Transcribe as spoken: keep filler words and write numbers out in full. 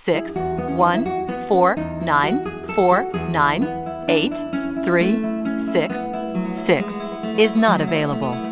six one four nine four nine eight three six six is not available.